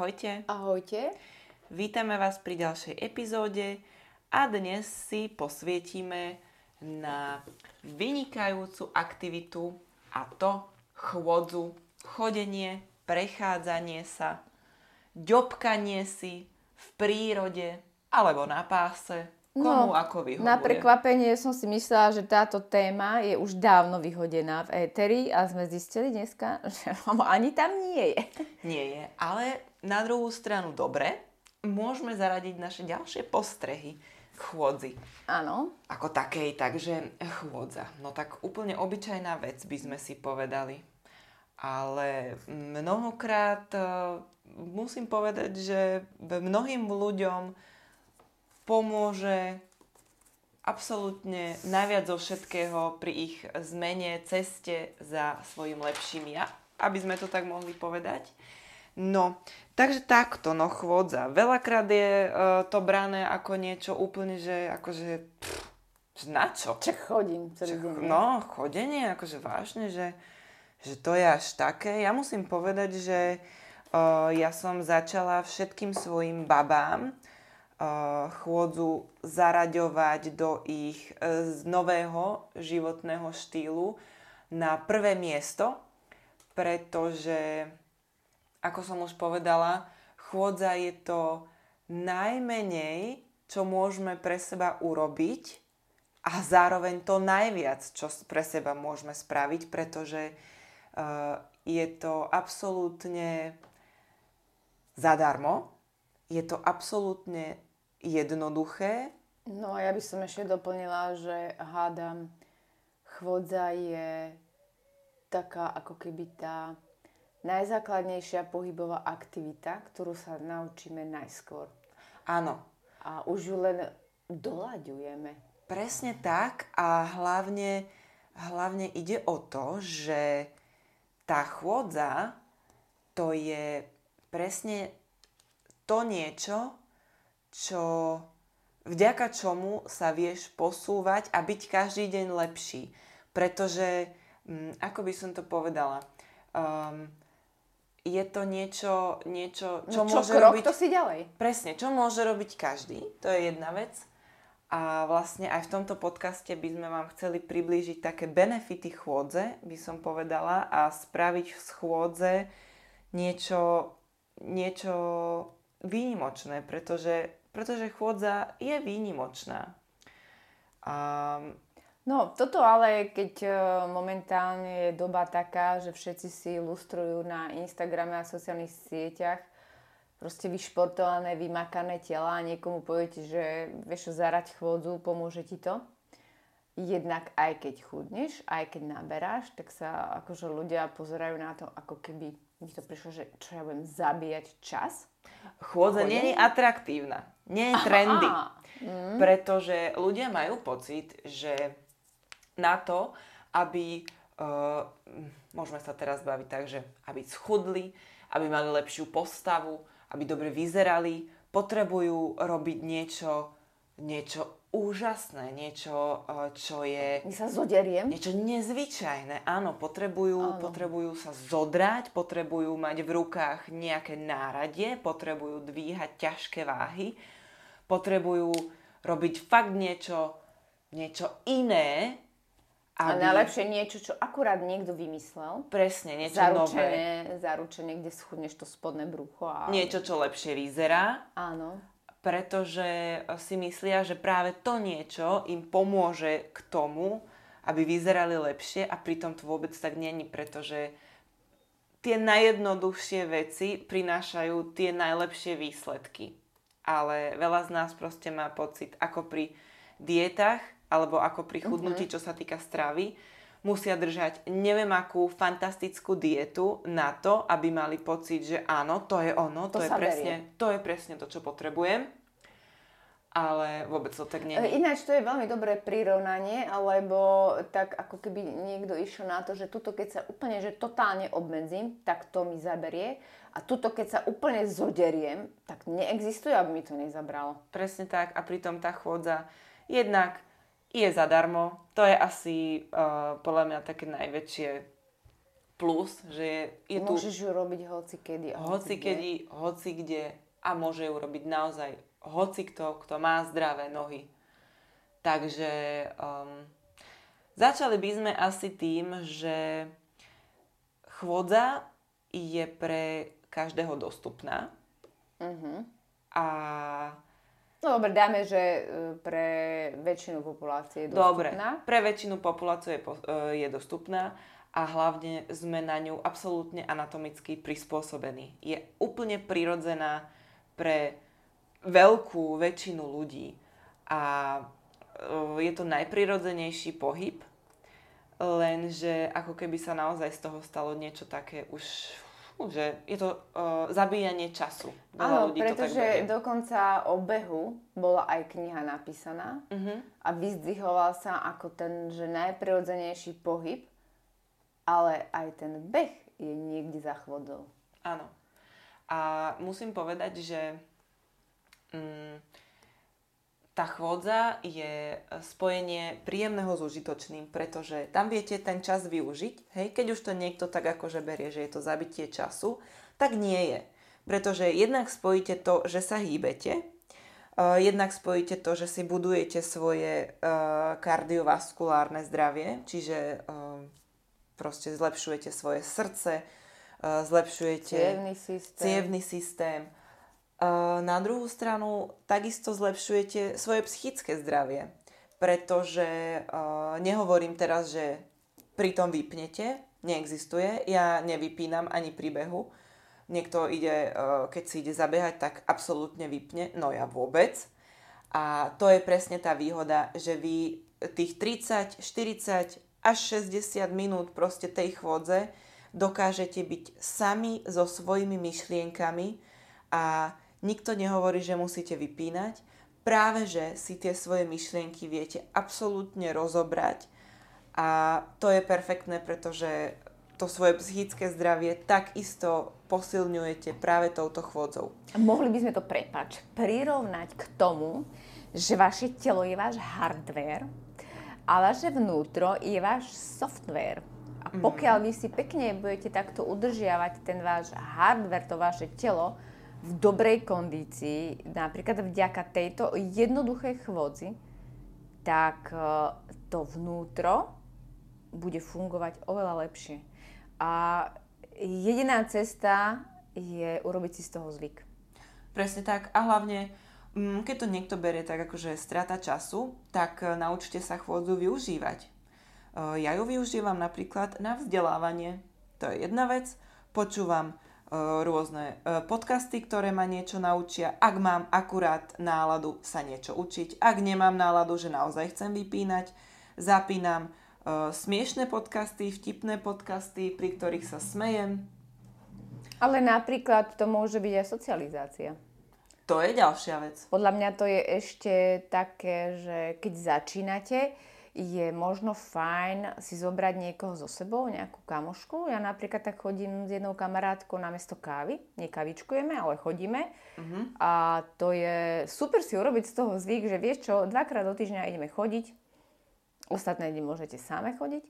ahojte. Ahojte. Vítame vás pri ďalšej epizóde a dnes si posvietime na vynikajúcu aktivitu a to chôdzu, chodenie, prechádzanie sa, ďobkanie si v prírode alebo na páse, komu ako vyhovuje. Na prekvapenie som si myslela, že táto téma je už dávno vyhodená v éteri a sme zistili dneska, že ani tam nie je. Nie je, ale na druhú stranu dobre, môžeme zaradiť naše ďalšie postrehy k chôdzi. Áno. Ako takej, takže chôdza. No tak úplne obyčajná vec by sme si povedali. Ale mnohokrát musím povedať, že mnohým ľuďom pomôže absolútne najviac zo všetkého pri ich zmene, ceste za svojím lepším ja, aby sme to tak mohli povedať. No, takže takto, chôdza. Veľakrát je to brané ako niečo úplne, že akože na čo? Čo chodím celý deň. No, chodenie, akože vážne, že to je až také. Ja musím povedať, že ja som začala všetkým svojim babám chôdzu zaraďovať do ich nového životného štýlu na prvé miesto, pretože, ako som už povedala, chôdza je to najmenej, čo môžeme pre seba urobiť a zároveň to najviac, čo pre seba môžeme spraviť, pretože je to absolútne zadarmo, je to absolútne jednoduché. No a ja by som ešte doplnila, že hádam, chôdza je taká ako keby tá najzákladnejšia pohybová aktivita, ktorú sa naučíme najskôr. Áno. A už ju len doľaďujeme. Presne tak a hlavne ide o to, že tá chôdza to je presne to niečo, vďaka čomu sa vieš posúvať a byť každý deň lepší. Pretože, ako by som to povedala, je to niečo čo môže krok, robiť... to si ďalej. Presne, čo môže robiť každý, to je jedna vec. A vlastne aj v tomto podcaste by sme vám chceli priblížiť také benefity chôdze, by som povedala, a spraviť z chôdze niečo výnimočné, pretože chôdza je výnimočná. No, toto ale, keď momentálne je doba taká, že všetci si ilustrujú na Instagrame a sociálnych sieťach proste vyšportované, vymakané tela a niekomu poviete, že vieš zarať chôdzu, pomôže ti to. Jednak aj keď chudneš, aj keď naberáš, tak sa akože ľudia pozerajú na to, ako keby mi to prišlo, že čo ja budem zabíjať čas. Chôdza nie je atraktívna, nie je trendy, pretože ľudia majú pocit, že na to, aby, môžeme sa teraz baviť tak, že aby schudli, aby mali lepšiu postavu, aby dobre vyzerali, potrebujú robiť niečo úžasné, niečo, čo je... sa zoderiem. Niečo nezvyčajné, áno, potrebujú sa zodrať, potrebujú mať v rukách nejaké náradie, potrebujú dvíhať ťažké váhy, potrebujú robiť fakt niečo iné, a najlepšie niečo, čo akurát niekto vymyslel. Presne, niečo nové. Zaručené, kde schudneš to spodné brucho. A... Niečo, čo lepšie vyzerá. Áno. Pretože si myslia, že práve to niečo im pomôže k tomu, aby vyzerali lepšie a pritom to vôbec tak není, pretože tie najjednoduchšie veci prinášajú tie najlepšie výsledky. Ale veľa z nás proste má pocit, ako pri dietách, alebo ako pri chudnutí, čo sa týka stravy, musia držať neviem akú fantastickú dietu na to, aby mali pocit, že áno, to je ono, to je presne to, čo potrebujem. Ale vôbec to tak nie je. Ináč to je veľmi dobré prirovnanie, lebo tak ako keby niekto išiel na to, že tuto keď sa úplne, že totálne obmedzím, tak to mi zaberie. A tuto keď sa úplne zoderiem, tak neexistuje, aby mi to nezabralo. Presne tak. A pritom tá chôdza jednak je zadarmo. To je asi podľa mňa také najväčšie plus, že je tu Môžeš ju robiť hocikedy a hocikedy, hocikde a môže ju robiť naozaj hocikto, kto má zdravé nohy. Takže začali by sme asi tým, že chôdza je pre každého dostupná. A no dobre, dáme, že pre väčšinu populácie je dostupná. dobre, pre väčšinu populácie je dostupná a hlavne sme na ňu absolútne anatomicky prispôsobení. Je úplne prirodzená pre veľkú väčšinu ľudí a je to najprirodzenejší pohyb, lenže ako keby sa naozaj z toho stalo niečo také už, že je to zabíjanie času. Áno, pretože dokonca o behu bola aj kniha napísaná a vyzdvihoval sa ako ten, že najprirodzenejší pohyb, ale aj ten beh je niekde za chôdzou. Áno. A musím povedať, že tá chôdza je spojenie príjemného s užitočným, pretože tam viete ten čas využiť. Hej? Keď už to niekto tak akože berie, že je to zabitie času, tak nie je. Pretože jednak spojíte to, že sa hýbete, jednak spojíte to, že si budujete svoje kardiovaskulárne zdravie, čiže proste zlepšujete svoje srdce, zlepšujete cievny systém. Na druhú stranu takisto zlepšujete svoje psychické zdravie, pretože nehovorím teraz, že pri tom vypnete, neexistuje, ja nevypínam ani pri behu. Niekto ide, keď si ide zabehať, tak absolútne vypne, no ja vôbec. A to je presne tá výhoda, že vy tých 30, 40 až 60 minút proste tej chôdze dokážete byť sami so svojimi myšlienkami a nikto nehovorí, že musíte vypínať. Práve, že si tie svoje myšlienky viete absolútne rozobrať a to je perfektné, pretože to svoje psychické zdravie takisto posilňujete práve touto chôdzou. Mohli by sme to, prirovnať k tomu, že vaše telo je váš hardware a vaše vnútro je váš software. A pokiaľ vy si pekne budete takto udržiavať ten váš hardware, to vaše telo, v dobrej kondícii, napríklad vďaka tejto jednoduchej chôdzi, tak to vnútro bude fungovať oveľa lepšie. A jediná cesta je urobiť si z toho zvyk. Presne tak. A hlavne, keď to niekto berie tak akože strata času, tak naučte sa chôdzu využívať. Ja ju využívam napríklad na vzdelávanie. To je jedna vec. Počúvam rôzne podcasty, ktoré ma niečo naučia. Ak mám akurát náladu sa niečo učiť, ak nemám náladu, že naozaj chcem vypínať, zapínam smiešné podcasty, vtipné podcasty, pri ktorých sa smejem. Ale napríklad to môže byť aj socializácia. To je ďalšia vec. Podľa mňa to je ešte také, že keď začínate, je možno fajn si zobrať niekoho so sebou, nejakú kamošku. Ja napríklad tak chodím s jednou kamarátkou namiesto kávy. Nekavičkujeme, ale chodíme. A to je super si urobiť z toho zvyk, že vieš čo, 2-krát do týždňa ideme chodiť. Ostatné dni môžete same chodiť.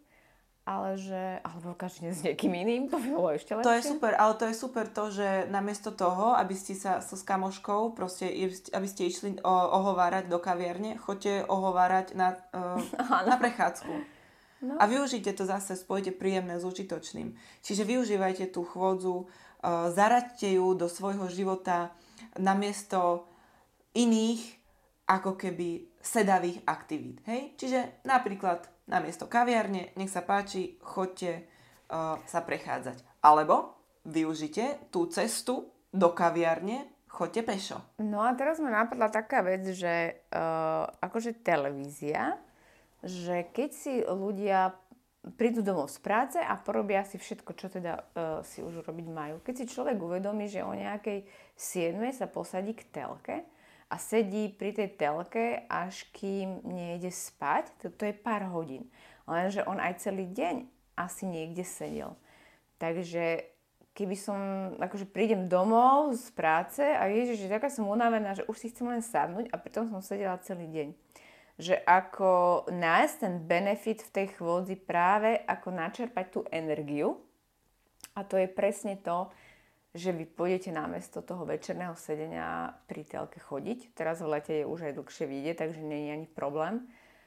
Alebo každý deň s niekým iným, to by bolo ešte lepšie. To je super, ale to je super to, že namiesto toho, aby ste sa s kamoškou, proste, aby ste išli ohovárať do kaviarne, choďte ohovárať na prechádzku. No. A využite to zase, spojite príjemné s užitočným. Čiže využívajte tú chôdzu, zaraďte ju do svojho života namiesto iných, ako keby sedavých aktivít. Hej? Čiže napríklad namiesto kaviarne, nech sa páči, choďte sa prechádzať. Alebo využite tú cestu do kaviarne, choďte pešo. No a teraz ma napadla taká vec, že akože televízia, že keď si ľudia prídu domov z práce a porobia si všetko, čo teda si už robiť majú. Keď si človek uvedomí, že o nejakej 7 sa posadí k telke a sedí pri tej telke, až kým nejde spať, to je pár hodín. Lenže on aj celý deň asi niekde sedel. Takže keby som, akože prídem domov z práce a ježiš, že taká som unavená, že už si chcem len sadnúť a pritom som sedela celý deň. Že ako nájsť ten benefit v tej chôdzi práve, ako načerpať tú energiu A to je presne to, že vy pôjdete namiesto toho večerného sedenia pri telke chodiť. Teraz v lete je už aj dlhšie vidieť, takže nie je ani problém.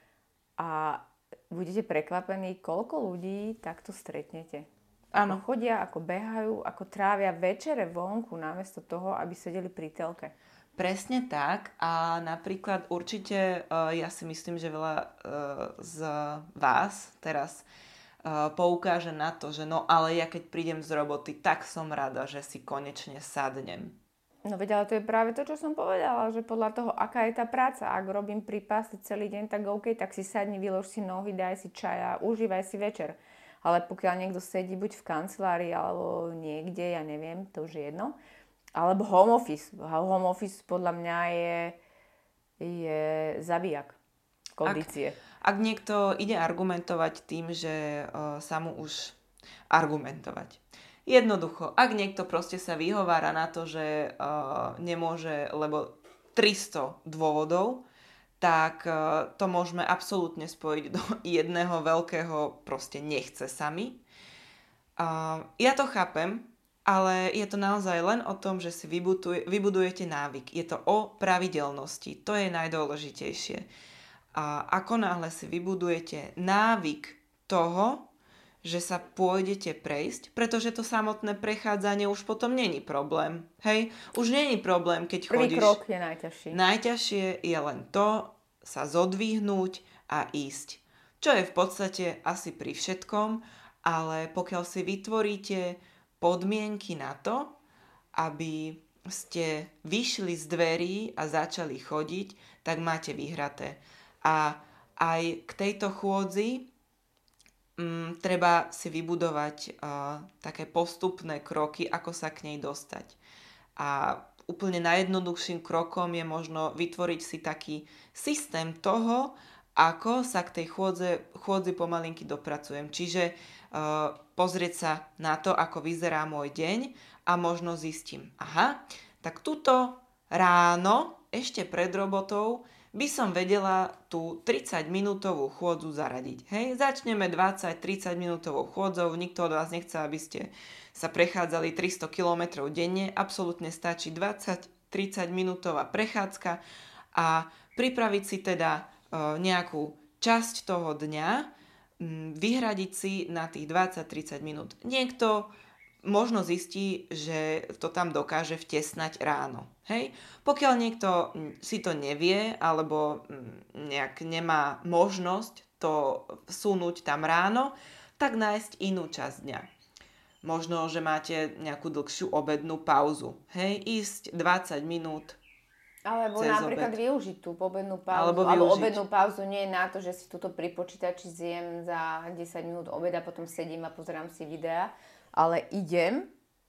A budete prekvapení, koľko ľudí takto stretnete. Áno. Ako chodia, ako behajú, ako trávia večere vonku namiesto toho, aby sedeli pri telke. Presne tak a napríklad určite ja si myslím, že veľa z vás teraz poukáže na to, že no ale ja keď prídem z roboty, tak som rada, že si konečne sadnem. No veď, ale to je práve to, čo som povedala, že podľa toho, aká je tá práca. Ak robím pri páse celý deň, tak OK, tak si sadni, vylož si nohy, daj si čaj a užívaj si večer. Ale pokiaľ niekto sedí buď v kancelárii alebo niekde, ja neviem, to už je jedno, alebo home office. Home office podľa mňa je zabijak kondície. Ak niekto ide argumentovať tým, že sa mu už argumentovať. Jednoducho, ak niekto proste sa vyhovára na to, že nemôže, lebo 300 dôvodov, tak to môžeme absolútne spojiť do jedného veľkého proste nechce sami. Ja to chápem, ale je to naozaj len o tom, že si vybudujete návyk. Je to o pravidelnosti. To je najdôležitejšie. A ako náhle si vybudujete návyk toho, že sa pôjdete prejsť, pretože to samotné prechádzanie už potom není problém. Hej? Už není problém, keď chodíš... Prvý krok je najťažší. Najťažšie je len to, sa zodvihnúť a ísť. Čo je v podstate asi pri všetkom, ale pokiaľ si vytvoríte podmienky na to, aby ste vyšli z dverí a začali chodiť, tak máte vyhraté. A aj k tejto chôdzi treba si vybudovať také postupné kroky, ako sa k nej dostať. A úplne najjednoduchším krokom je možno vytvoriť si taký systém toho, ako sa k tej chôdzi pomalinky dopracujem. Čiže pozrieť sa na to, ako vyzerá môj deň a možno zistím, tak túto ráno, ešte pred robotou, by som vedela tú 30-minútovú chôdzu zaradiť. Hej? Začneme 20-30 minútovou chôdzou, nikto od vás nechce, aby ste sa prechádzali 300 km denne, absolútne stačí 20-30 minútová prechádzka a pripraviť si teda nejakú časť toho dňa, vyhradiť si na tých 20-30 minút. Niekto možno zistí, že to tam dokáže vtesnať ráno. Hej? Pokiaľ niekto si to nevie alebo nejak nemá možnosť to vsunúť tam ráno, tak nájsť inú časť dňa. Možno, že máte nejakú dlhšiu obednú pauzu. Hej? Ísť 20 minút alebo cez napríklad obed. využiť tú obednú pauzu. Alebo obednú pauzu nie je na to, že si tuto pri počítači zjem za 10 minút obed a potom sedím a pozerám si videá. Ale idem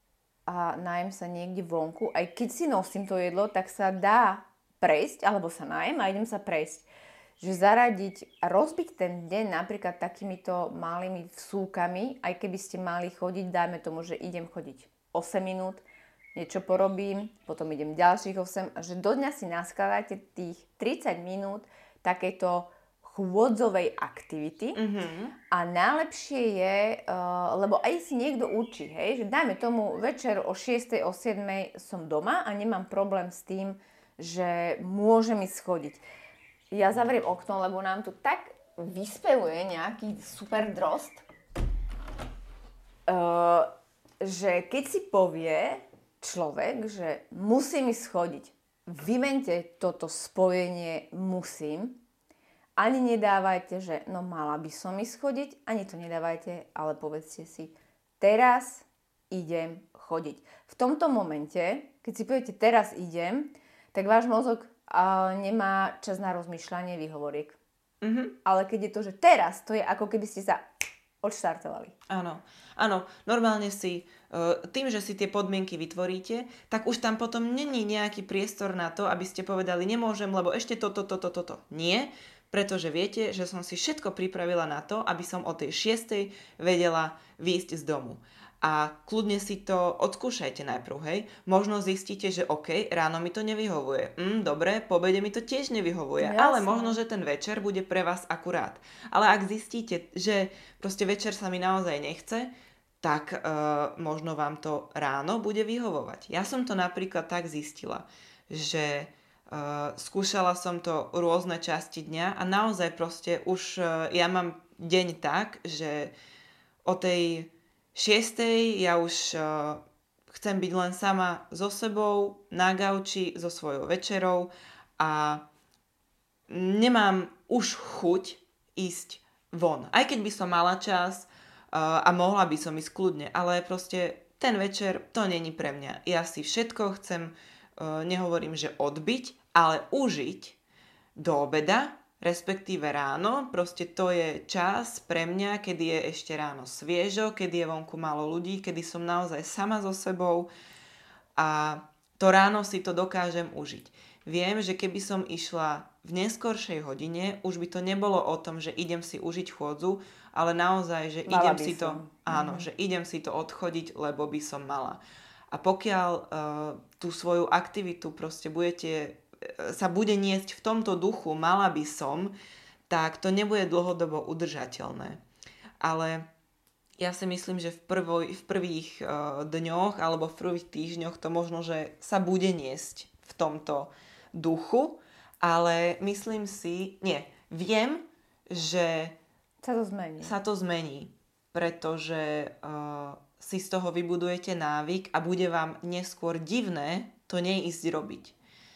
a najem sa niekde vonku. Aj keď si nosím to jedlo, tak sa dá prejsť, alebo sa najem a idem sa prejsť. Že zaradiť a rozbiť ten deň napríklad takýmito malými vsúkami, aj keby ste mali chodiť, dajme tomu, že idem chodiť 8 minút, niečo porobím, potom idem ďalších 8, a že do dňa si naskladáte tých 30 minút takéto chôdzovej aktivity. A najlepšie je, lebo aj si niekto učí, hej, že dajme tomu večer o 6, o 7 som doma a nemám problém s tým, že môžem ísť chodiť. Ja zavriem okno, lebo nám tu tak vyspevuje nejaký super drost, že keď si povie človek, že musím ísť chodiť, vymente toto spojenie musím. Ani nedávajte, že no mala by som ísť chodiť, ani to nedávajte, ale povedzte si, teraz idem chodiť. V tomto momente, keď si poviete teraz idem, tak váš mozog nemá čas na rozmýšľanie výhovoriek. Ale keď je to, že teraz, to je ako keby ste sa odštartovali. Áno, normálne si, tým, že si tie podmienky vytvoríte, tak už tam potom není nejaký priestor na to, aby ste povedali, nemôžem, lebo ešte toto. Nie, pretože viete, že som si všetko pripravila na to, aby som o tej 6:00 vedela výjsť z domu. A kľudne si to odskúšajte najprv, hej. Možno zistíte, že OK, ráno mi to nevyhovuje. Dobre, po obede mi to tiež nevyhovuje. Jasne. Ale možno, že ten večer bude pre vás akurát. Ale ak zistíte, že proste večer sa mi naozaj nechce, tak možno vám to ráno bude vyhovovať. Ja som to napríklad tak zistila, že skúšala som to rôzne časti dňa a naozaj proste už ja mám deň tak, že o tej 6:00 ja už chcem byť len sama so sebou, na gauči, so svojou večerou a nemám už chuť ísť von. Aj keď by som mala čas a mohla by som ísť kľudne, ale proste ten večer to není pre mňa. Ja si všetko chcem, nehovorím, že odbiť, ale užiť do obeda, respektíve ráno. Proste to je čas pre mňa, kedy je ešte ráno sviežo, kedy je vonku málo ľudí, kedy som naozaj sama so sebou a to ráno si to dokážem užiť. Viem, že keby som išla v neskoršej hodine, už by to nebolo o tom, že idem si užiť chôdzu, ale naozaj, že idem si to, áno, že idem si to odchodiť, lebo by som mala. A pokiaľ tú svoju aktivitu proste sa bude niesť v tomto duchu, mala by som, tak to nebude dlhodobo udržateľné. Ale ja si myslím, že v prvých dňoch alebo v prvých týždňoch to možno, že sa bude niesť v tomto duchu, ale myslím si, viem, že sa to zmení, pretože si z toho vybudujete návyk a bude vám neskôr divné to neísť robiť.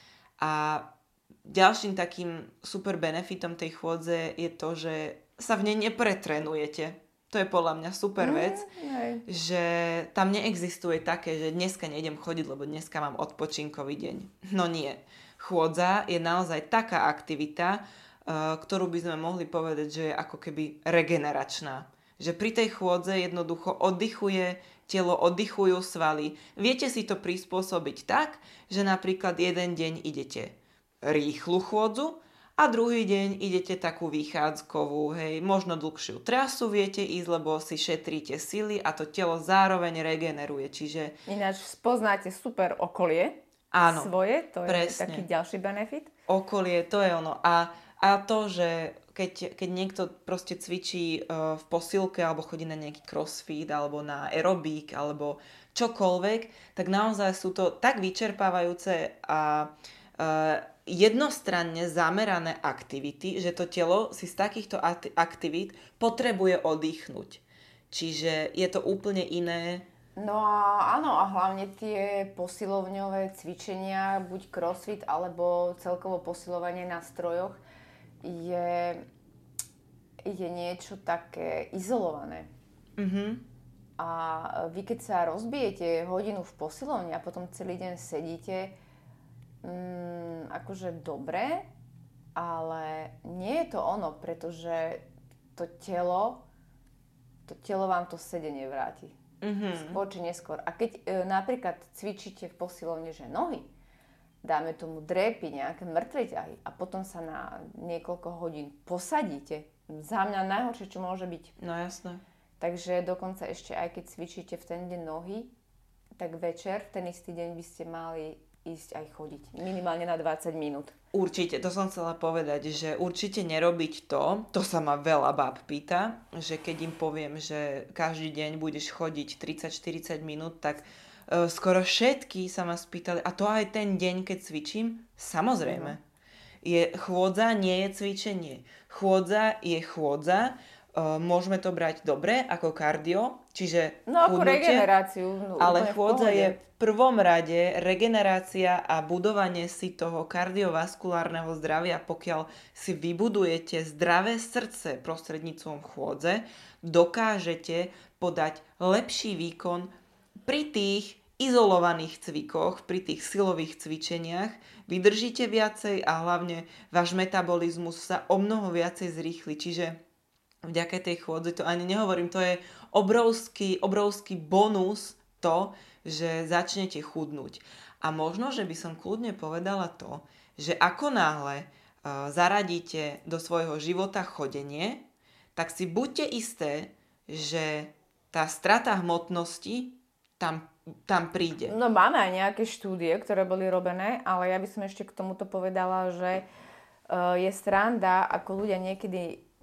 A ďalším takým super benefitom tej chôdze je to, že sa v nej nepretrenujete. To je podľa mňa super vec, že tam neexistuje také, že dneska nejdem chodiť, lebo dneska mám odpočinkový deň. No nie. Chôdza je naozaj taká aktivita, ktorú by sme mohli povedať, že je ako keby regeneračná. Že pri tej chôdze jednoducho oddychuje telo, oddychujú svaly. Viete si to prispôsobiť tak, že napríklad jeden deň idete rýchlu chôdzu a druhý deň idete takú vychádzkovú, možno dlhšiu trasu viete ísť, lebo si šetríte sily a to telo zároveň regeneruje. Čiže ináč spoznáte super okolie svoje, to je presne taký ďalší benefit. Okolie, to je ono. A to, že keď niekto proste cvičí v posilke alebo chodí na nejaký crossfit alebo na aerobík alebo čokoľvek, tak naozaj sú to tak vyčerpávajúce a jednostranne zamerané aktivity, že to telo si z takýchto aktivít potrebuje oddychnúť. Čiže je to úplne iné. No a áno, a hlavne tie posilovňové cvičenia, buď crossfit alebo celkovo posilovanie na strojoch, je niečo také izolované. Mm-hmm. A vy keď sa rozbijete hodinu v posilovni a potom celý deň sedíte, akože dobre, ale nie je to ono, pretože to telo vám to sedenie vráti. Mm-hmm. Skôr či neskôr. A keď napríklad cvičíte v posilovni, že nohy, dáme tomu drépy, nejaké mŕtve ťahy a potom sa na niekoľko hodín posadíte. Za mňa najhoršie, čo môže byť. No jasné. Takže dokonca ešte aj keď cvičíte v ten deň nohy, tak večer, ten istý deň by ste mali ísť aj chodiť. Minimálne na 20 minút. Určite, to som chcela povedať, že určite nerobiť to sa ma veľa báb pýta, že keď im poviem, že každý deň budeš chodiť 30-40 minút, tak skoro všetky sa ma spýtali, a to aj ten deň, keď cvičím? Samozrejme. Chôdza nie je cvičenie. Chôdza je chôdza. Môžeme to brať dobre ako kardio, čiže ako regeneráciu. Ale chôdza je v prvom rade regenerácia a budovanie si toho kardiovaskulárneho zdravia. Pokiaľ si vybudujete zdravé srdce prostredníctvom chôdze, dokážete podať lepší výkon pri tých izolovaných cvikoch, pri tých silových cvičeniach, vydržíte viacej a hlavne váš metabolizmus sa o mnoho viacej zrýchli. Čiže vďaka tej chôdzi, to ani nehovorím, to je obrovský bonus to, že začnete chudnúť. A možno, že by som kľudne povedala to, že ako náhle zaradíte do svojho života chodenie, tak si buďte isté, že tá strata hmotnosti tam príde. No máme aj nejaké štúdie, ktoré boli robené, ale ja by som ešte k tomuto povedala, že je sranda, ako ľudia niekedy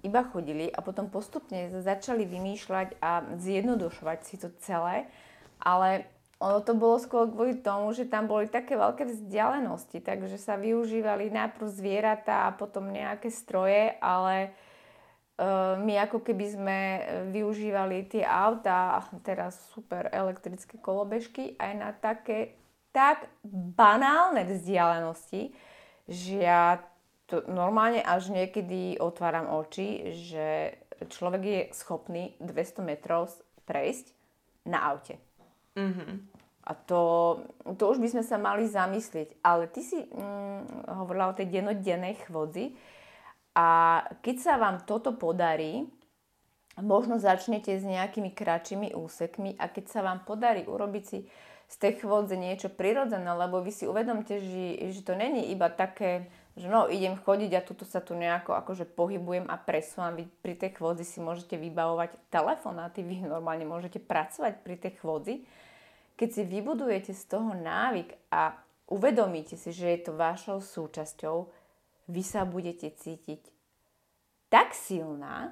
iba chodili a potom postupne začali vymýšľať a zjednodušovať si to celé, ale ono to bolo skôr kvôli tomu, že tam boli také veľké vzdialenosti, takže sa využívali najprv zvieratá a potom nejaké stroje, ale my ako keby sme využívali tie autá, teraz super elektrické kolobežky aj na také tak banálne vzdialenosti, že ja to normálne až niekedy otváram oči, že človek je schopný 200 metrov prejsť na aute. Mm-hmm. A to už by sme sa mali zamyslieť. Ale ty si hovorila o tej dennodennej chôdzi a keď sa vám toto podarí, možno začnete s nejakými kratšími úsekmi a keď sa vám podarí urobiť si z tej chôdze niečo prirodzené, lebo vy si uvedomte, že to není iba také, že no, idem chodiť a tuto sa tu nejako akože pohybujem a presúvam. Vy pri tej chôdzi si môžete vybavovať telefonáty, vy normálne môžete pracovať pri tej chôdzi. Keď si vybudujete z toho návyk a uvedomíte si, že je to vašou súčasťou, vy sa budete cítiť tak silná,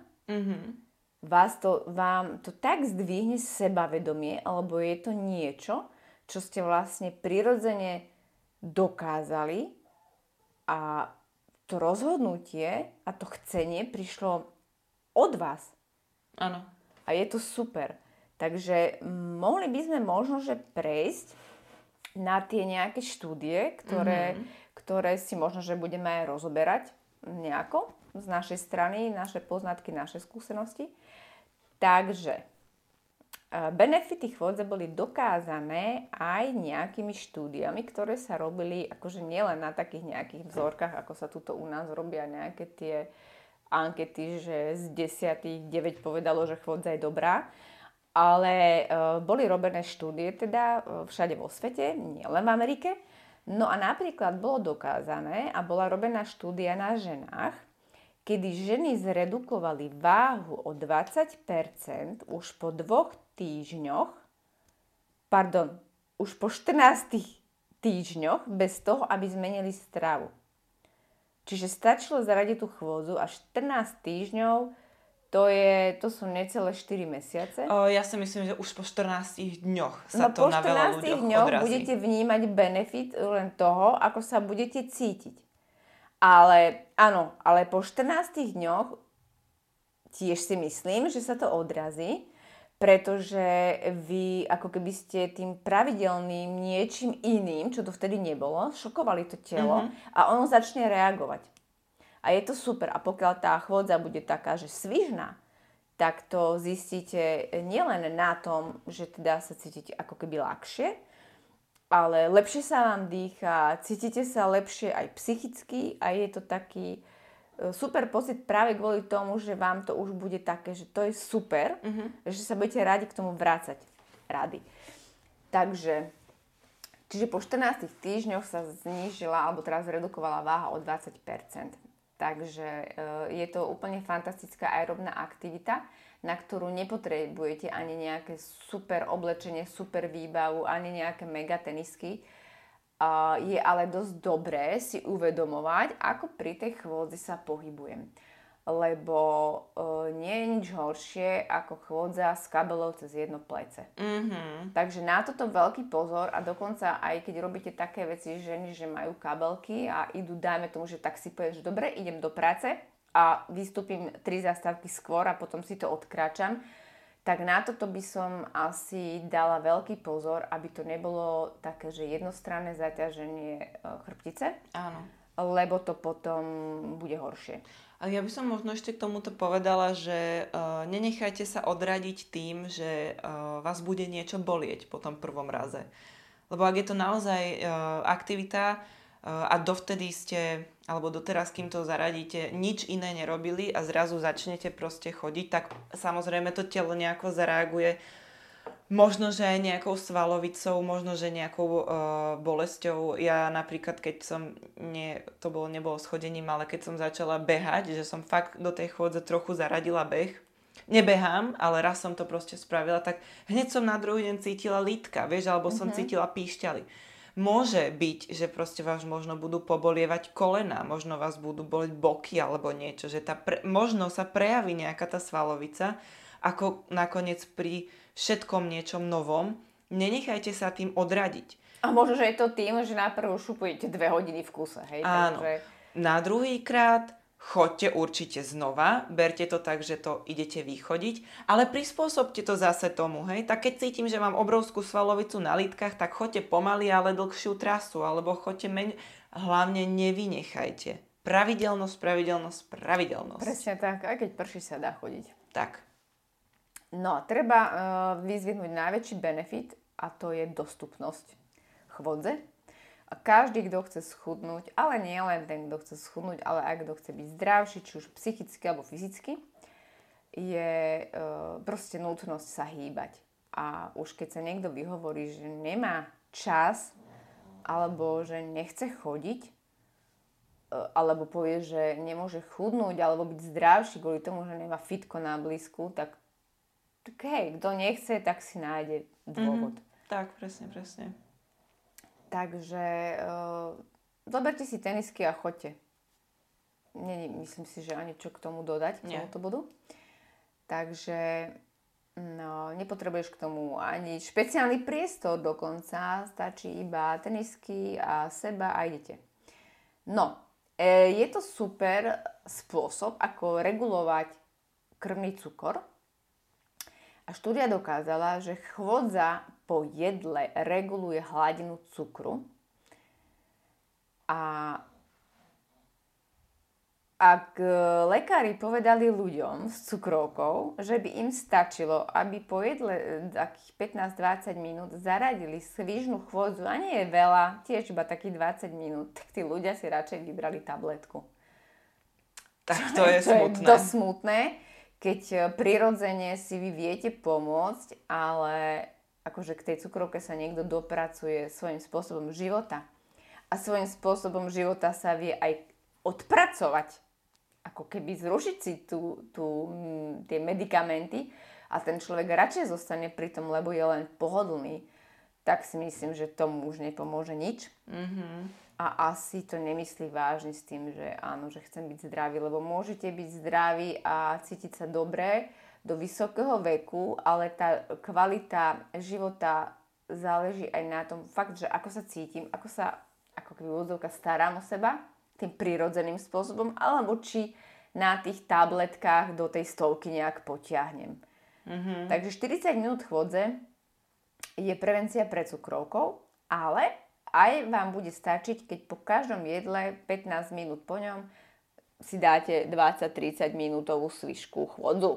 vám to tak zdvihne sebavedomie, alebo je to niečo, čo ste vlastne prirodzene dokázali a to rozhodnutie a to chcenie prišlo od vás. Áno. A je to super. Takže mohli by sme možno, že prejsť na tie nejaké štúdie, ktoré si možno, že budeme aj rozoberať nejako z našej strany, naše poznatky, naše skúsenosti. Takže benefity chôdze boli dokázané aj nejakými štúdiami, ktoré sa robili akože nielen na takých nejakých vzorkách, ako sa tuto u nás robia nejaké tie ankety, že z 10 9 povedalo, že chôdza je dobrá. Ale boli robené štúdie teda všade vo svete, nielen v Amerike. No a napríklad bolo dokázané a bola robená štúdia na ženách, kedy ženy zredukovali váhu o 20% už po 2 týždňoch, už po 14 týždňoch bez toho, aby zmenili stravu. Čiže stačilo zaradiť tú chôdzu a 14 týždňov to sú necelé 4 mesiace. Ja si myslím, že už po 14 dňoch sa to na veľa ľuďoch odrazí. Po 14 dňoch budete vnímať benefit len toho, ako sa budete cítiť. Ale áno, ale po 14 dňoch tiež si myslím, že sa to odrazí, pretože vy ako keby ste tým pravidelným niečím iným, čo to vtedy nebolo, šokovali to telo a ono začne reagovať. A je to super. A pokiaľ tá chôdza bude taká, že svižná, tak to zistíte nielen na tom, že teda sa cítite ako keby ľahšie, ale lepšie sa vám dýcha, cítite sa lepšie aj psychicky a je to taký super pocit práve kvôli tomu, že vám to už bude také, že to je super, že sa budete radi k tomu vrácať. Rady. Takže, čiže po 14 týždňoch sa znížila, alebo teraz zredukovala váha o 20%. Takže je to úplne fantastická aerobná aktivita, na ktorú nepotrebujete ani nejaké super oblečenie, super výbavu, ani nejaké mega tenisky. Je ale dosť dobré si uvedomovať, ako pri tej chôdzi sa pohybujem. Lebo nie je nič horšie ako chôdza s kabelou cez jedno plece. Takže na toto veľký pozor a dokonca aj keď robíte také veci ženy, že majú kabelky a idú, dajme tomu, že tak si povieš, že dobre, idem do práce a vystúpim 3 zastávky skôr a potom si to odkráčam, tak na toto by som asi dala veľký pozor, aby to nebolo také, že jednostranné zaťaženie chrbtice. Áno. Lebo to potom bude horšie. A ja by som možno ešte k tomuto povedala, že nenechajte sa odradiť tým, že vás bude niečo bolieť po tom prvom raze. Lebo ak je to naozaj aktivita a dovtedy ste, alebo doteraz, kým to zaradíte, nič iné nerobili a zrazu začnete proste chodiť, tak samozrejme to telo nejako zareaguje. Možno, že aj nejakou svalovicou, možno, že nejakou bolesťou. Ja napríklad, keď som, nebolo schodením, ale keď som začala behať, že som fakt do tej chôdze trochu zaradila beh. Nebehám, ale raz som to proste spravila, tak hneď som na druhý deň cítila lítka, vieš, alebo som cítila píšťaly. Môže byť, že proste vás možno budú pobolievať kolena, možno vás budú boleť boky alebo niečo, že možno sa prejaví nejaká tá svalovica, ako nakoniec pri všetkom niečom novom. Nenechajte sa tým odradiť. A možno, že je to tým, že najprv šupujete 2 hodiny v kuse, hej? Áno. Takže... Na druhýkrát choďte určite znova, berte to tak, že to idete vychodiť, ale prispôsobte to zase tomu, hej? Tak keď cítim, že mám obrovskú svalovicu na lítkach, tak choďte pomaly, ale dlhšiu trasu, alebo choďte hlavne nevynechajte. Pravidelnosť, pravidelnosť, pravidelnosť. Presne tak, aj keď prší sa dá chodiť. Tak. No, treba vyzvihnúť najväčší benefit a to je dostupnosť chôdze. A každý, kto chce schudnúť, ale nie len ten, kto chce schudnúť, ale aj kto chce byť zdravší, či už psychicky alebo fyzicky, je proste nutnosť sa hýbať. A už keď sa niekto vyhovorí, že nemá čas, alebo že nechce chodiť, alebo povie, že nemôže chudnúť, alebo byť zdravší kvôli tomu, že nemá fitko na blízku, tak hej, kto nechce, tak si nájde dôvod. Tak, presne. Takže zoberte si tenisky a choďte. Myslím si, že ani čo k tomu dodať, k tomuto bodu. Takže nepotrebuješ k tomu ani špeciálny priestor dokonca, stačí iba tenisky a seba a idete. No, je to super spôsob, ako regulovať krvný cukor. A štúdia dokázala, že chôdza po jedle reguluje hladinu cukru. A ak lekári povedali ľuďom s cukrovkou, že by im stačilo, aby po jedle takých 15-20 minút zaradili svižnú chôdzu, a nie je veľa, tiež iba takých 20 minút, tak tí ľudia si radšej vybrali tabletku. Tak to je smutné. To je dosť smutné, keď prirodzene si vy viete pomôcť, ale akože k tej cukrovke sa niekto dopracuje svojím spôsobom života. A svojím spôsobom života sa vie aj odpracovať. Ako keby zrušiť si tie medikamenty a ten človek radšej zostane pri tom, lebo je len pohodlný. Tak si myslím, že tomu už nepomôže nič. A asi to nemyslí vážne s tým, že áno, že chcem byť zdravý, lebo môžete byť zdraví a cítiť sa dobre do vysokého veku, ale tá kvalita života záleží aj na tom fakt, že ako sa cítim, ako keby úvodzovka starám o seba tým prirodzeným spôsobom, alebo či na tých tabletkách do tej stovky nejak potiahnem. Takže 40 minút chôdze je prevencia pred cukrovkou, ale aj vám bude stačiť, keď po každom jedle 15 minút po ňom si dáte 20-30 minútovú svižkú chôdzu.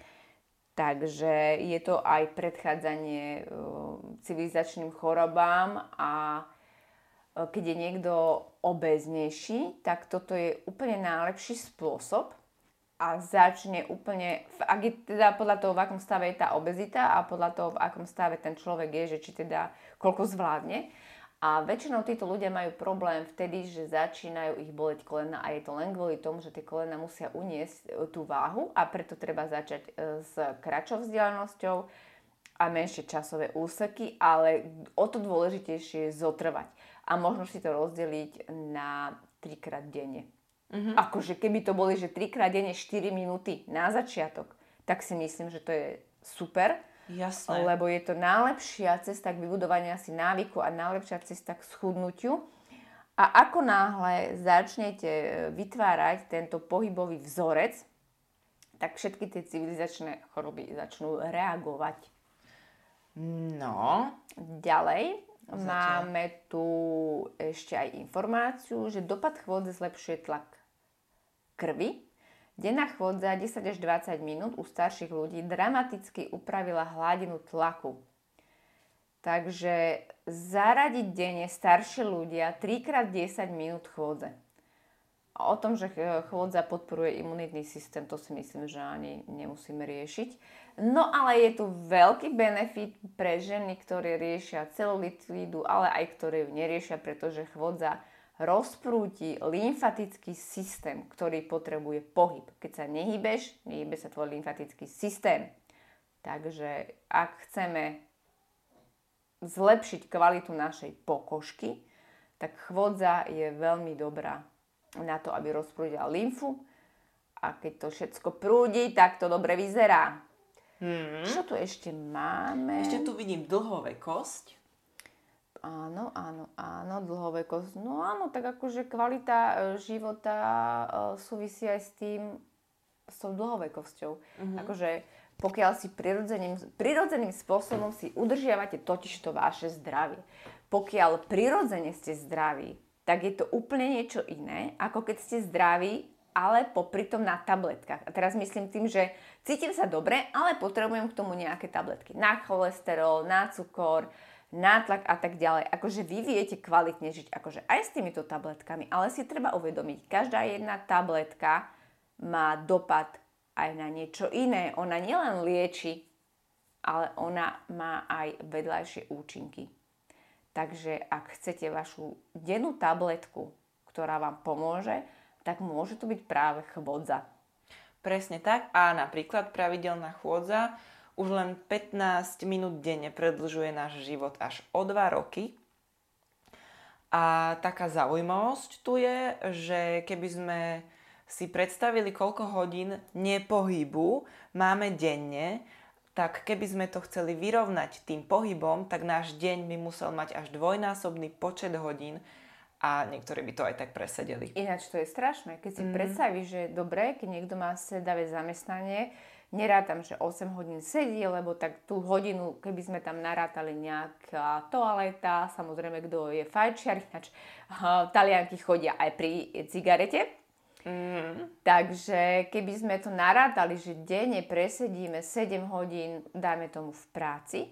Takže je to aj predchádzanie civilizačným chorobám a keď je niekto obéznejší, tak toto je úplne najlepší spôsob a začne úplne, ak je teda podľa toho, v akom stave je tá obezita a podľa toho, v akom stave ten človek je, že či teda koľko zvládne. A väčšinou títo ľudia majú problém vtedy, že začínajú ich boleť kolena a je to len kvôli tomu, že tie kolena musia uniesť tú váhu a preto treba začať s kratšou vzdialenosťou a menšie časové úseky, ale o to dôležitejšie je zotrvať. A možno si to rozdeliť na 3-krát denne. Akože keby to boli, že 3-krát denne 4 minúty na začiatok, tak si myslím, že to je super. Jasné. Lebo je to najlepšia cesta k vybudovaniu si návyku a najlepšia cesta k schudnutiu. A ako náhle začnete vytvárať tento pohybový vzorec, tak všetky tie civilizačné choroby začnú reagovať. No. Ďalej máme tu ešte aj informáciu, že dopad chôdze zlepšuje tlak krvi. Denná chôdza 10 až 20 minút u starších ľudí dramaticky upravila hladinu tlaku. Takže zaradiť denne staršie ľudia 3x10 minút chôdze. A o tom, že chôdza podporuje imunitný systém, to si myslím, že ani nemusíme riešiť. No ale je tu veľký benefit pre ženy, ktoré riešia celulitídu, ale aj ktoré ju neriešia, pretože chôdza rozprúti lymfatický systém, ktorý potrebuje pohyb. Keď sa nehýbeš, nehybe sa tvoj lymfatický systém. Takže ak chceme zlepšiť kvalitu našej pokožky, tak chôdza je veľmi dobrá na to, aby rozprúdila lymfu. A keď to všetko prúdi, tak to dobre vyzerá. Čo tu ešte máme? Ešte tu vidím dlhovekosť. Áno, dlhovekosť. No áno, tak akože kvalita života súvisí aj s tou dlhovekosťou. Akože pokiaľ si prirodzeným spôsobom si udržiavate totižto vaše zdravie. Pokiaľ prirodzene ste zdraví, tak je to úplne niečo iné, ako keď ste zdraví, ale popritom na tabletkách. A teraz myslím tým, že cítim sa dobre, ale potrebujem k tomu nejaké tabletky. Na cholesterol, na cukor, nátlak a tak ďalej. Akože vy viete kvalitne žiť akože aj s týmito tabletkami, ale si treba uvedomiť, každá jedna tabletka má dopad aj na niečo iné. Ona nielen lieči, ale ona má aj vedľajšie účinky. Takže ak chcete vašu dennú tabletku, ktorá vám pomôže, tak môže to byť práve chôdza. Presne tak. A napríklad pravidelná chôdza už len 15 minút denne predĺžuje náš život až o 2 roky. A taká zaujímavosť tu je, že keby sme si predstavili, koľko hodín nepohybu máme denne, tak keby sme to chceli vyrovnať tým pohybom, tak náš deň by musel mať až dvojnásobný počet hodín a niektorí by to aj tak presedeli. Ináč to je strašné. Keď si predstavíš, že dobre, keď niekto má sedavé zamestnanie, nerátam, že 8 hodín sedí, lebo tak tú hodinu, keby sme tam narátali nejaká toaleta, samozrejme, kto je fajčiar, ináč Talianky chodia aj pri cigarete. Takže keby sme to narátali, že denne presedíme 7 hodín, dajme tomu v práci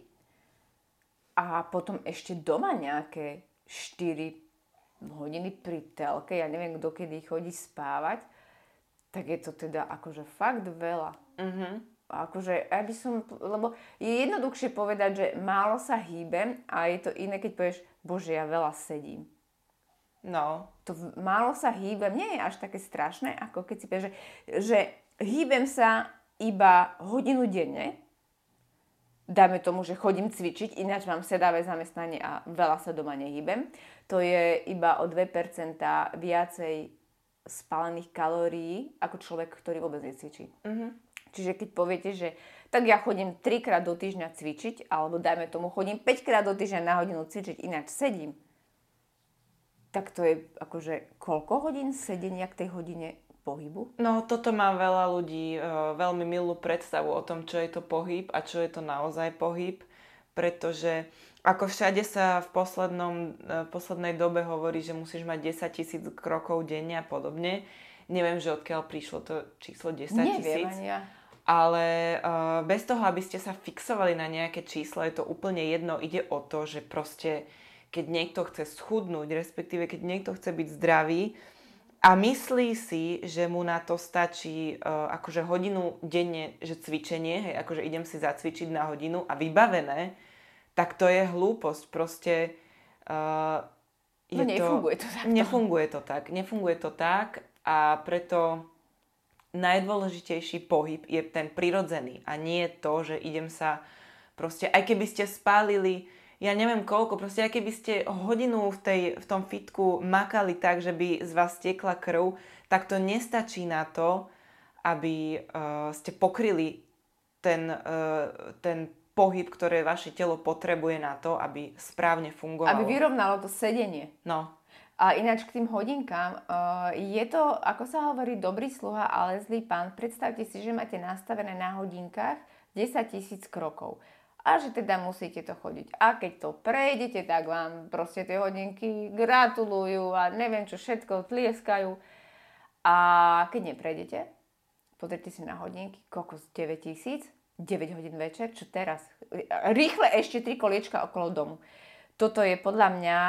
a potom ešte doma nejaké 4 hodiny pri telke, ja neviem, kto kedy chodí spávať, tak je to teda akože fakt veľa. Akože, lebo je jednoduchšie povedať, že málo sa hýbem a je to iné, keď povieš, bože, ja veľa sedím. No. To málo sa hýbem nie je až také strašné, ako keď si povieš, že hýbem sa iba hodinu denne, dajme tomu, že chodím cvičiť, ináč mám sedavé zamestnanie a veľa sa doma nehýbem. To je iba o 2% viacej spálených kalórií ako človek, ktorý vôbec necvičí. Čiže keď poviete, že tak ja chodím 3-krát do týždňa cvičiť, alebo dajme tomu, chodím 5-krát do týždňa na hodinu cvičiť, ináč sedím, tak to je akože koľko hodín sedenia k tej hodine pohybu? No, toto má veľa ľudí veľmi milú predstavu o tom, čo je to pohyb a čo je to naozaj pohyb, pretože ako všade sa v poslednej dobe hovorí, že musíš mať 10 000 krokov denne a podobne. Neviem, že odkiaľ prišlo to číslo 10 000. Neviem ani ja. Ale bez toho, aby ste sa fixovali na nejaké číslo, je to úplne jedno. Ide o to, že proste keď niekto chce schudnúť, respektíve keď niekto chce byť zdravý a myslí si, že mu na to stačí akože hodinu denne, že cvičenie, hej, akože idem si zacvičiť na hodinu a vybavené, tak to je hlúposť. Proste nefunguje to tak. Nefunguje to tak a preto najdôležitejší pohyb je ten prirodzený a nie to, že idem sa proste, aj keby ste spálili ja neviem koľko, proste aj keby ste hodinu v tom fitku makali tak, že by z vás tiekla krv, tak to nestačí na to, aby ste pokryli ten pohyb, ktoré vaše telo potrebuje na to, aby správne fungovalo. Aby vyrovnalo to sedenie. No. A ináč k tým hodinkám, je to, ako sa hovorí, dobrý sluha, ale zlý pán. Predstavte si, že máte nastavené na hodinkách 10 000 krokov. A že teda musíte to chodiť. A keď to prejdete, tak vám proste tie hodinky gratulujú a neviem čo všetko, tlieskajú. A keď neprejdete, pozrite si na hodinky, kokos 9 000, 9 hodín večer, čo teraz? Rýchle ešte 3 koliečka okolo domu. Toto je podľa mňa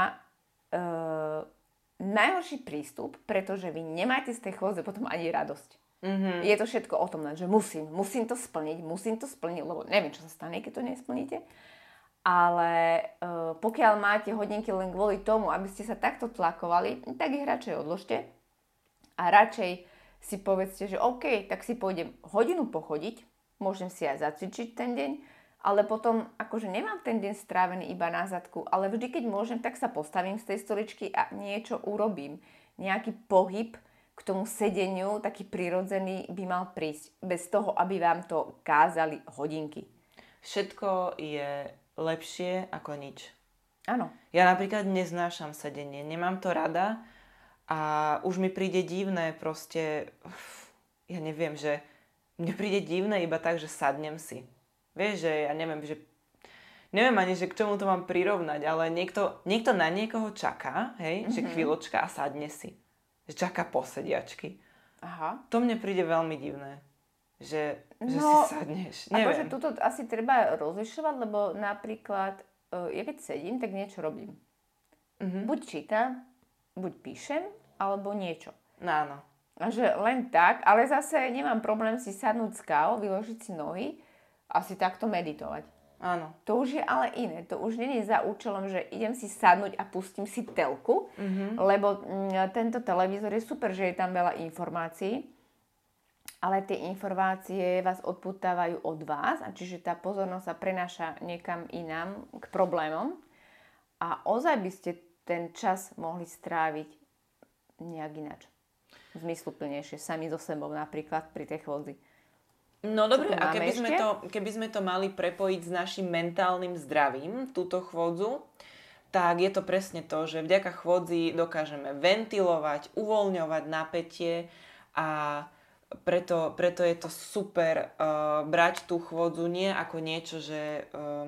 najhorší prístup, pretože vy nemáte z tej chôdze potom ani radosť. Je to všetko o tom len, že musím to splniť, lebo neviem, čo sa stane, keď to nesplníte. Ale pokiaľ máte hodinky len kvôli tomu, aby ste sa takto tlakovali, tak ich radšej odložte a radšej si povedzte, že OK, tak si pôjdem hodinu pochodiť, môžem si aj zacvičiť ten deň ale potom akože nemám ten deň strávený iba na zadku, ale vždy, keď môžem, tak sa postavím z tej stoličky a niečo urobím. Nejaký pohyb k tomu sedeniu, taký prirodzený by mal prísť. Bez toho, aby vám to kázali hodinky. Všetko je lepšie ako nič. Áno. Ja napríklad neznášam sedenie, nemám to rada a už mi príde divné proste, ja neviem, že mne príde divné iba tak, že sadnem si. Vieš, že ja neviem, že neviem ani, že k čomu to mám prirovnať, ale niekto na niekoho čaká, hej, že chvíľočka a sadne si. Že čaká posediačky. Aha. To mne príde veľmi divné. Že si sadneš. Akože Neviem. tuto asi treba rozlišovať, lebo napríklad ja keď sedím, tak niečo robím. Buď čítam, buď píšem, alebo niečo. No, áno. A že len tak, ale zase nemám problém si sadnúť z káv, vyložiť si nohy a si takto meditovať. Áno. To už je ale iné. To už nie je za účelom, že idem si sadnúť a pustím si telku, lebo tento televízor je super, že je tam veľa informácií, ale tie informácie vás odputávajú od vás, a čiže tá pozornosť sa prenáša niekam inám, k problémom, a ozaj by ste ten čas mohli stráviť nejak ináč. Zmysluplnejšie, sami so sebou napríklad pri tej chôdzi. No dobre, a keby sme to mali prepojiť s našim mentálnym zdravím, túto chôdzu, tak je to presne to, že vďaka chôdzi dokážeme ventilovať, uvoľňovať napätie a preto je to super brať tú chôdzu nie ako niečo, že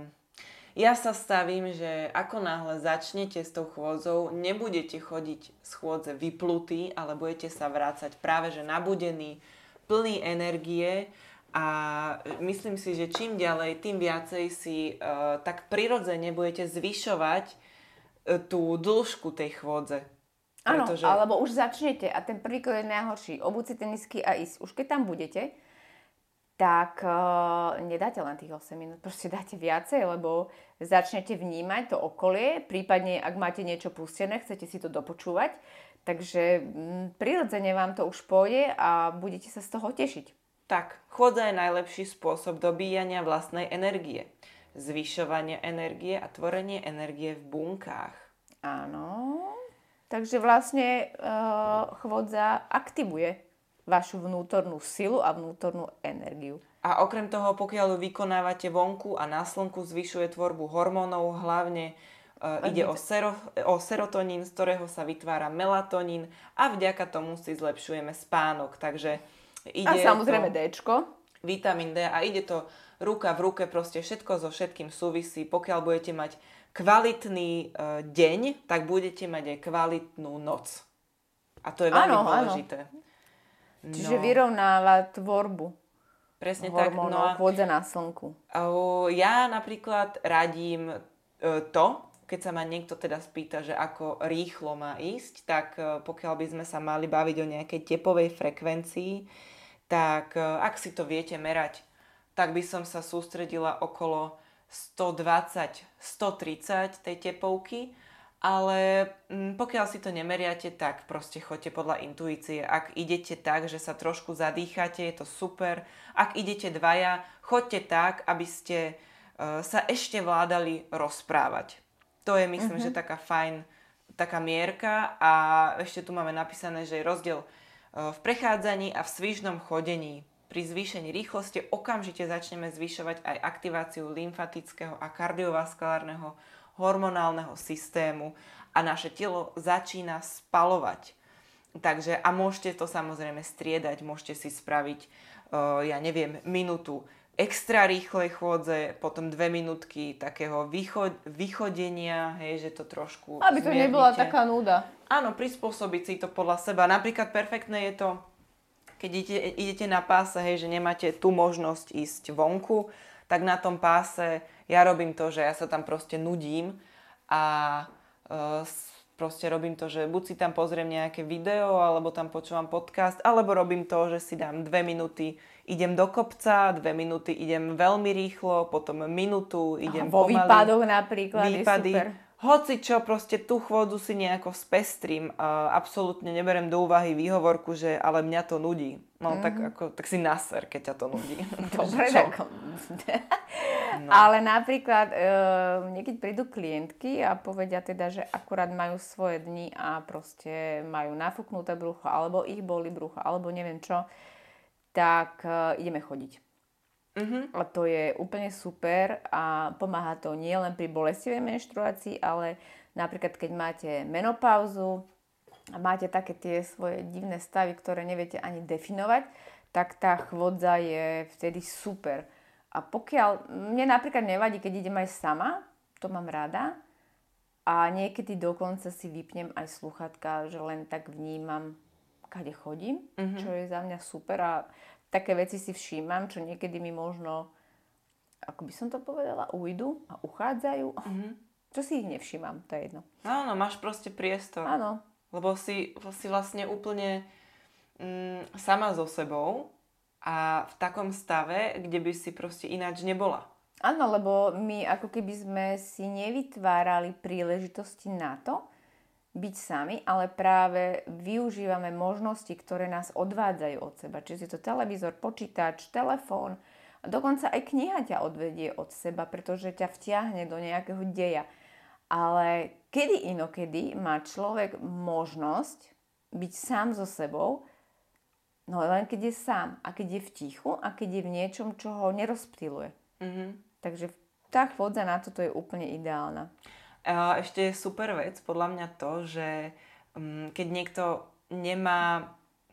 ja sa stavím, že ako náhle začnete s tou chôdzou, nebudete chodiť z chôdze vyplutí, ale budete sa vrácať práve že nabudení, plný energie. A myslím si, že čím ďalej, tým viacej si tak prirodzene budete zvyšovať tú dĺžku tej chôdze. Áno, alebo už začnete a ten prvýkrát je najhorší. Obúť si tenisky a ísť. Už keď tam budete, tak nedáte len tých 8 minút, proste dáte viacej, lebo začnete vnímať to okolie, prípadne ak máte niečo pustené, chcete si to dopočúvať, takže prirodzene vám to už pôjde a budete sa z toho tešiť. Tak, chôdza je najlepší spôsob dobíjania vlastnej energie, zvyšovania energie a tvorenie energie v bunkách. Áno, takže vlastne chôdza aktivuje vašu vnútornú silu a vnútornú energiu. A okrem toho, pokiaľ ju vykonávate vonku a na slnku, zvyšuje tvorbu hormónov, hlavne ide o serotonín, z ktorého sa vytvára melatonín a vďaka tomu si zlepšujeme spánok. Takže a samozrejme Dčko. Vitamín D a ide to ruka v ruke, proste všetko so všetkým súvisí. Pokiaľ budete mať kvalitný deň, tak budete mať aj kvalitnú noc. A to je veľmi dôležité. No. Čiže vyrovnáva tvorbu. Presne hormónov, chôdze na slnku. Ja napríklad radím keď sa ma niekto teda spýta, že ako rýchlo má ísť, tak pokiaľ by sme sa mali baviť o nejakej tepovej frekvencii, tak ak si to viete merať, tak by som sa sústredila okolo 120-130 tej tepovky, ale pokiaľ si to nemeriate, tak proste choďte podľa intuície. Ak idete tak, že sa trošku zadýchate, je to super. Ak idete dvaja, choďte tak, aby ste sa ešte vládali rozprávať. To je, myslím, že taká fajn, taká mierka a ešte tu máme napísané, že je rozdiel v prechádzaní a v svižnom chodení. Pri zvýšení rýchlosti okamžite začneme zvyšovať aj aktiváciu lymfatického a kardiovaskulárneho hormonálneho systému a naše telo začína spalovať. Takže, a môžete to samozrejme striedať, môžete si spraviť, minútu extra rýchlej chôdze, potom 2 minútky takého vychodenia, hej, že to trošku aby to nebola taká núda. Áno, prispôsobiť si to podľa seba. Napríklad perfektné je to, keď idete na páse, hej, že nemáte tú možnosť ísť vonku, tak na tom páse ja robím to, že ja sa tam proste nudím a proste robím to, že buď si tam pozriem nejaké video, alebo tam počúvam podcast, alebo robím to, že si dám 2 minúty, idem do kopca, 2 minúty idem veľmi rýchlo, potom minútu idem vo pomaly. výpadoch napríklad výpady, je super. hoci čo, proste tú chôdzu si nejako spestrím. Absolútne neberiem do úvahy výhovorku, že ale mňa to nudí. No tak si naser, keď ťa to nudí. Dobre, tak. Ale napríklad niekedy prídu klientky a povedia teda, že akurát majú svoje dni a proste majú nafúknuté brucho, alebo ich boli brucho, alebo neviem čo, tak ideme chodiť. A to je úplne super a pomáha to nielen pri bolestivej menštruácii, ale napríklad keď máte menopauzu a máte také tie svoje divné stavy, ktoré neviete ani definovať, tak tá chôdza je vtedy super. A pokiaľ, mne napríklad nevadí, keď idem aj sama, to mám rada, a niekedy dokonca si vypnem aj slúchadka, že len tak vnímam, kade chodím, čo je za mňa super a také veci si všímam, čo niekedy mi možno, ako by som to povedala, ujdu a uchádzajú. Čo si ich nevšímam, to je jedno. Áno, máš proste priestor. Áno. Lebo si vlastne úplne sama so sebou a v takom stave, kde by si proste ináč nebola. Áno, lebo my ako keby sme si nevytvárali príležitosti na to, byť sami, ale práve využívame možnosti, ktoré nás odvádzajú od seba. Čiže je to televízor, počítač, telefón, a dokonca aj kniha ťa odvedie od seba, pretože ťa vtiahne do nejakého deja. Ale kedy inokedy má človek možnosť byť sám so sebou, no len keď je sám a keď je v tichu a keď je v niečom, čo ho nerozptýluje. Takže tá chôdza na toto je úplne ideálna. A ešte je super vec, podľa mňa to, že keď niekto nemá...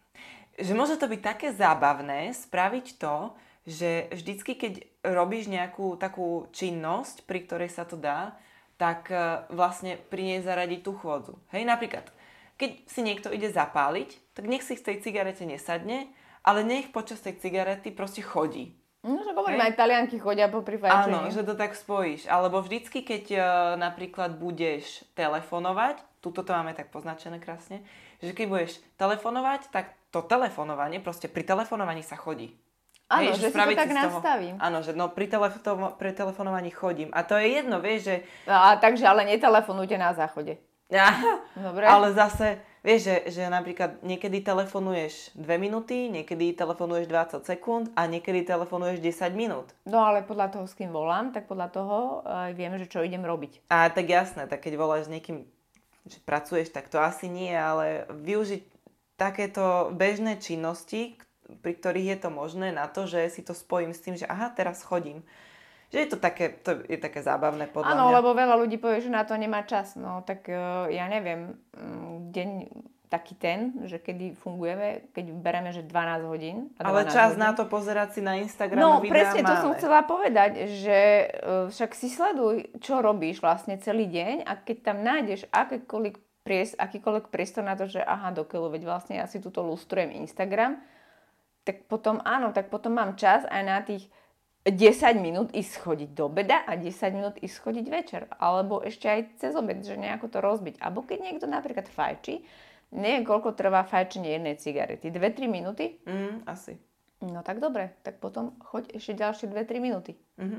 Že môže to byť také zábavné spraviť to, že vždycky, keď robíš nejakú takú činnosť, pri ktorej sa to dá, tak vlastne pri nej zaradiť tú chôdzu. Hej, napríklad, keď si niekto ide zapáliť, tak nech si z tej cigarete nesadne, ale nech počas tej cigarety proste chodí. No, že hovorím, aj Talianky chodia popri fajčení. Áno, že to tak spojíš. Alebo vždycky, keď napríklad budeš telefonovať, tuto to máme tak poznačené krásne, že keď budeš telefonovať, tak to telefonovanie, proste pri telefonovaní sa chodí. Áno, že si to tak nastavím. Áno, že no, pri telefonovaní chodím. A to je jedno, vieš, že... Takže ale netelefonujte na záchode. Dobre. Ale zase, vieš, že napríklad niekedy telefonuješ 2 minúty, niekedy telefonuješ 20 sekúnd a niekedy telefonuješ 10 minút. No ale podľa toho, s kým volám, tak podľa toho viem, že čo idem robiť. A tak jasné, tak keď voláš s niekým, že pracuješ, tak to asi nie, ale využiť takéto bežné činnosti, pri ktorých je to možné na to, že si to spojím s tým, že aha, teraz chodím. Že to je také zábavné podľa mňa. Áno, lebo veľa ľudí povie, že na to nemá čas. No tak ja neviem, deň taký ten, že kedy fungujeme, keď bereme, že 12 hodín. Ale čas hodín na to pozerať si na Instagrame no, videá presne, máme. To som chcela povedať, že však si sleduj, čo robíš vlastne celý deň a keď tam nájdeš akýkoľvek priestor na to, že aha, dokeľu, veď vlastne ja si tuto lustrujem Instagram, tak potom áno, tak potom mám čas aj na tých 10 minút ísť chodiť do obeda a 10 minút ísť chodiť večer. Alebo ešte aj cez obed, že nejako to rozbiť. Alebo keď niekto napríklad fajčí, neviem, koľko trvá fajčenie jednej cigarety. 2-3 minúty? Asi. No tak dobre, tak potom choď ešte ďalšie 2-3 minúty.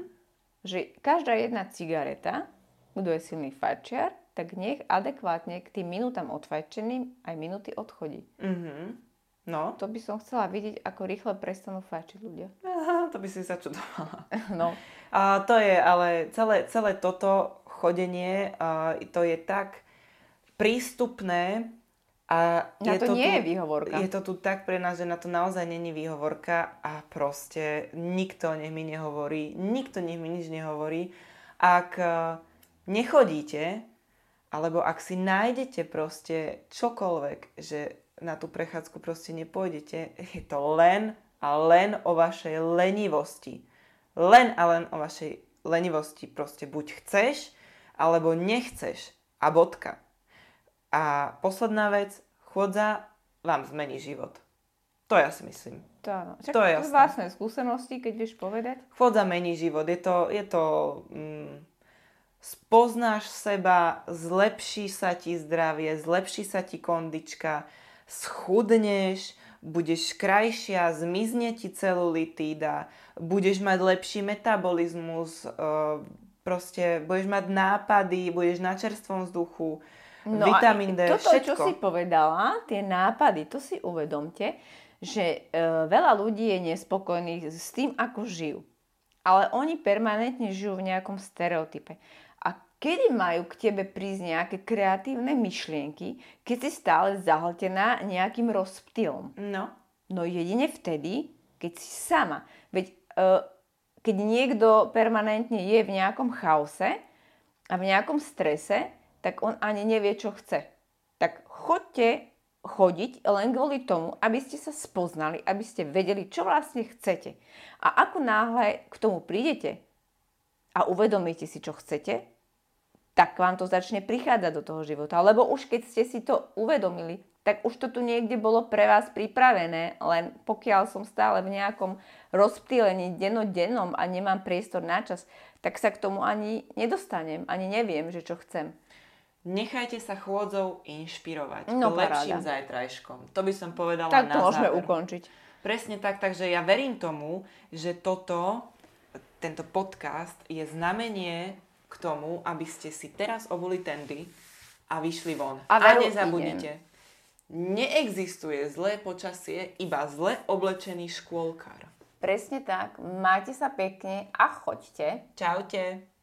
Že každá jedna cigareta, kto je silný fajčiar, tak nech adekvátne k tým minútam odfajčeným aj minúty odchodí. No. To by som chcela vidieť, ako rýchle prestanú fajčiť ľudia. Aha, to by si sa čudovala. No. A to je, ale celé toto chodenie, to je tak prístupné a na to nie je výhovorka. Je to tu tak pre nás, že na to naozaj není výhovorka a proste nikto nech mi nehovorí, nikto nech mi nič nehovorí. Ak nechodíte, alebo ak si nájdete proste čokoľvek, že na tú prechádzku proste nepôjdete, je to len a len o vašej lenivosti. Len a len o vašej lenivosti. Proste buď chceš, alebo nechceš. A bodka. A posledná vec, chôdza vám zmení život. To ja si myslím. To je jasné. Vlastné skúsenosti, keď vieš povedať. Chôdza mení život. Je to spoznáš seba, zlepší sa ti zdravie, zlepší sa ti kondička, schudneš, budeš krajšia, zmizne ti celulitída, budeš mať lepší metabolizmus, proste budeš mať nápady, budeš na čerstvom vzduchu, No vitamín D, toto, všetko. čo si povedala, tie nápady, to si uvedomte, že veľa ľudí je nespokojných s tým, ako žijú. Ale oni permanentne žijú v nejakom stereotype. A kedy majú k tebe prísť nejaké kreatívne myšlienky, keď si stále zahltená nejakým rozptylom? No jedine vtedy, keď si sama. Veď keď niekto permanentne je v nejakom chaose a v nejakom strese, tak on ani nevie, čo chce. Tak choďte chodiť len kvôli tomu, aby ste sa spoznali, aby ste vedeli, čo vlastne chcete. A ako náhle k tomu prídete a uvedomíte si, čo chcete, tak vám to začne prichádzať do toho života. Lebo už keď ste si to uvedomili, tak už to tu niekde bolo pre vás pripravené, len pokiaľ som stále v nejakom rozptýlení dennodennom a nemám priestor na čas, tak sa k tomu ani nedostanem, ani neviem, že čo chcem. Nechajte sa chôdzou inšpirovať No, k lepším paráda. zajtrajškom. To by som povedala Tak na to môžeme záver. ukončiť. Presne tak, takže ja verím tomu, že tento podcast je znamenie k tomu, aby ste si teraz obuli tendy a vyšli von. A A veru nezabudnite, neexistuje zlé počasie, iba zle oblečený škôlkar. Presne tak. Majte sa pekne a choďte. Čaute.